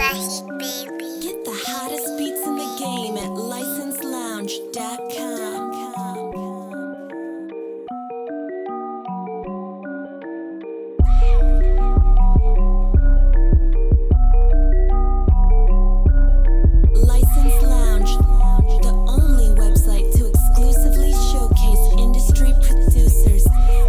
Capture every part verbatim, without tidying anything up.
Heat Baby. Get the hottest beats in the game at license lounge dot com. License Lounge, the only website to exclusively showcase industry producers.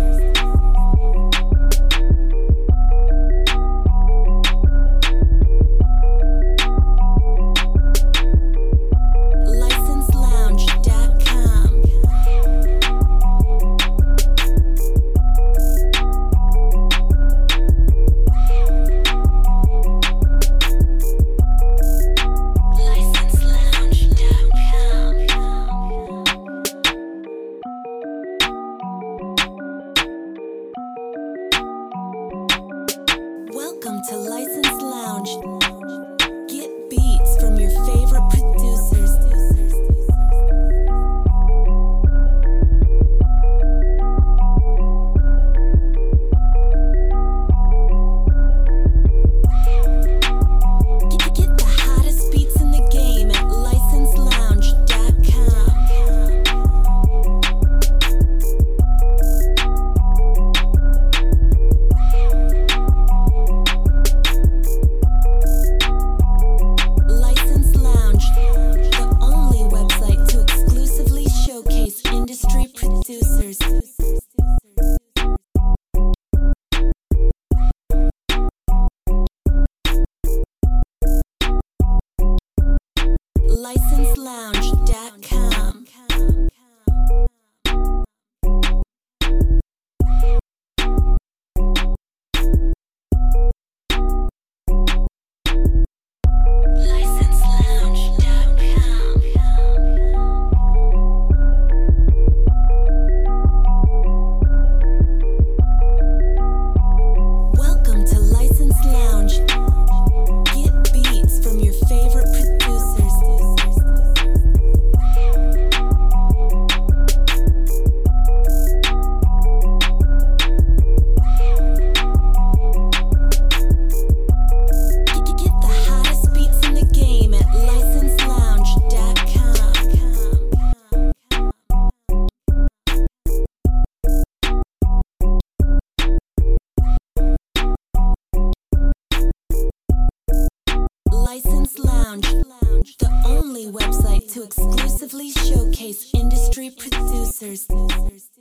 license lounge dot com. license lounge dot com. Welcome to License Lounge. Get beats from your favorite producers. Get, get the hottest beats in the game at license lounge dot com. License Lounge, the only website to exclusively showcase industry producers. license lounge dot com. license lounge dot com. Welcome to License Lounge. Get beats from your favorite producers. Get, get the hottest beats in the game at license lounge dot com. License Lounge, the only website to exclusively showcase industry producers.